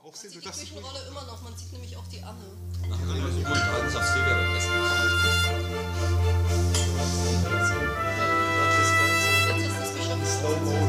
auch sehen. Man sieht die Küchenrolle immer noch, man sieht nämlich auch die Anne. Ach, gut, dann sagst du ja beim Essen. Jetzt ist das geschafft. Slow-Mo.